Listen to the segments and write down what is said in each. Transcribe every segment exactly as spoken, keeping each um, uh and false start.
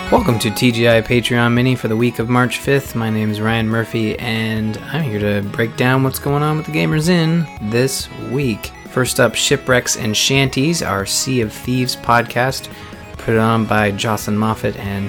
Welcome to T G I Patreon Mini for the week of March fifth. My name is Ryan Murphy, and I'm here to break down what's going on with the Gamers Inn this week. First up, Shipwrecks and Shanties, our Sea of Thieves podcast, put on by Jocelyn Moffat and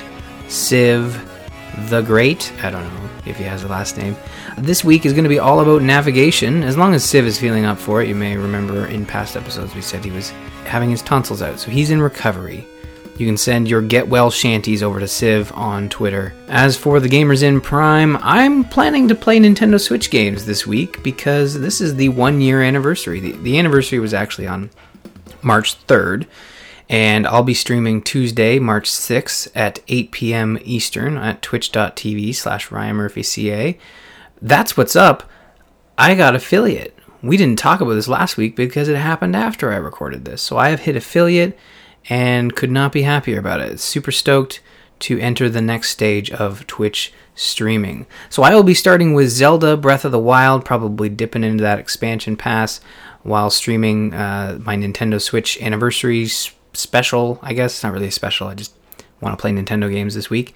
Civ the Great. I don't know if he has a last name. This week is going to be all about navigation, as long as Civ is feeling up for it. You may remember in past episodes we said he was having his tonsils out, so he's in recovery. You can send your get well shanties over to Civ on Twitter. As for the Gamers Inn Prime, I'm planning to play Nintendo Switch games this week because this is the one year anniversary. The, the anniversary was actually on March third, and I'll be streaming Tuesday, March sixth at eight p.m. Eastern at twitch.tv slash Ryan Murphy CA. That's what's up. I got affiliate. We didn't talk about this last week because it happened after I recorded this. So I have hit affiliate and could not be happier about it. Super stoked to enter the next stage of Twitch streaming. So I will be starting with Zelda Breath of the Wild, probably dipping into that expansion pass while streaming uh, my Nintendo Switch anniversary special. I guess it's not really a special, I just want to play Nintendo games this week.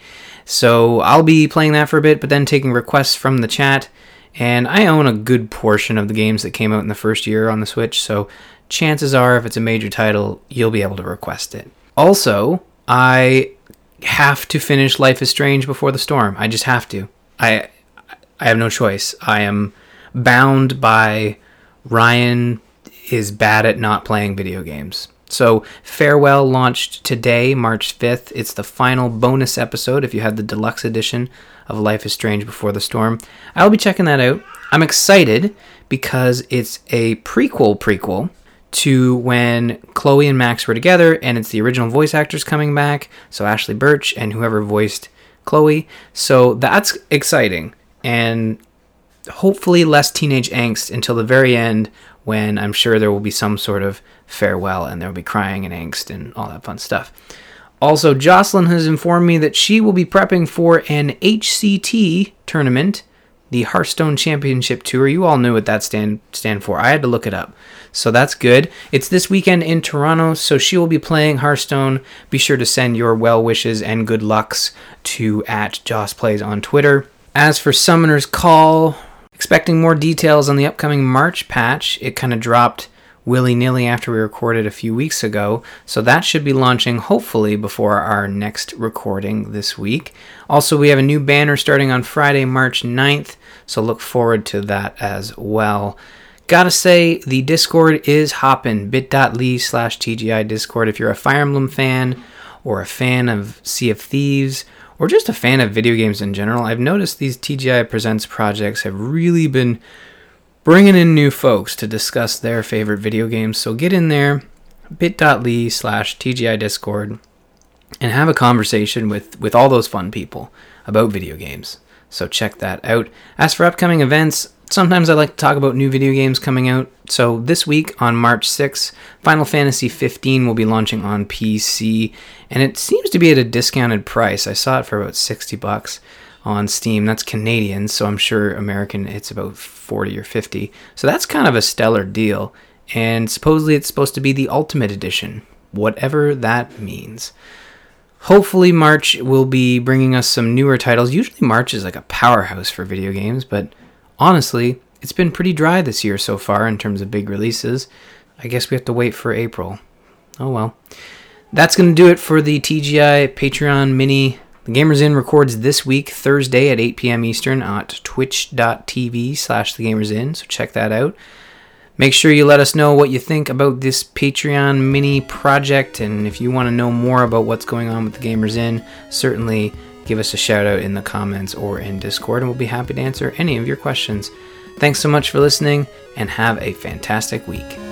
So I'll be playing that for a bit, but then taking requests from the chat. And I own a good portion of the games that came out in the first year on the Switch, so chances are, if it's a major title, you'll be able to request it. Also, I have to finish Life is Strange Before the Storm. I just have to. I I have no choice. I am bound by Ryan is bad at not playing video games. So, Farewell launched today, March fifth. It's the final bonus episode if you have the deluxe edition of Life is Strange Before the Storm. I'll be checking that out. I'm excited because it's a prequel prequel to when Chloe and Max were together, and it's the original voice actors coming back, so Ashley Birch and whoever voiced Chloe. So that's exciting, and hopefully less teenage angst until the very end, when I'm sure there will be some sort of farewell, and there will be crying and angst and all that fun stuff. Also, Jocelyn has informed me that she will be prepping for an H C T tournament, the Hearthstone Championship Tour. You all knew what that stand stand for. I had to look it up. So that's good. It's this weekend in Toronto, so she will be playing Hearthstone. Be sure to send your well wishes and good lucks to at Joss Plays on Twitter. As for Summoner's Call, expecting more details on the upcoming March patch. It kind of dropped willy-nilly after we recorded a few weeks ago, so that should be launching hopefully before our next recording this week. Also, we have a new banner starting on Friday, March ninth, so look forward to that as well. Gotta say, the Discord is hopping, bit.ly slash TGI Discord. If you're a Fire Emblem fan, or a fan of Sea of Thieves, or just a fan of video games in general, I've noticed these T G I Presents projects have really been bringing in new folks to discuss their favorite video games. So get in there, bit.ly slash TGI Discord, and have a conversation with, with all those fun people about video games. So check that out. As for upcoming events, sometimes I like to talk about new video games coming out. So this week on March sixth, Final Fantasy fifteen will be launching on P C, and it seems to be at a discounted price. I saw it for about sixty bucks on Steam. That's Canadian, so I'm sure American it's about forty or fifty. So that's kind of a stellar deal, and supposedly it's supposed to be the Ultimate Edition, whatever that means. Hopefully March will be bringing us some newer titles. Usually March is like a powerhouse for video games, but honestly, it's been pretty dry this year so far in terms of big releases. I guess we have to wait for April. Oh well. That's going to do it for the T G I Patreon Mini. The Gamers Inn records this week, Thursday at eight p.m. Eastern at twitch.tv slash The Gamers Inn, so check that out. Make sure you let us know what you think about this Patreon Mini project, and if you want to know more about what's going on with The Gamers Inn, certainly give us a shout out in the comments or in Discord, and we'll be happy to answer any of your questions. Thanks so much for listening, and have a fantastic week.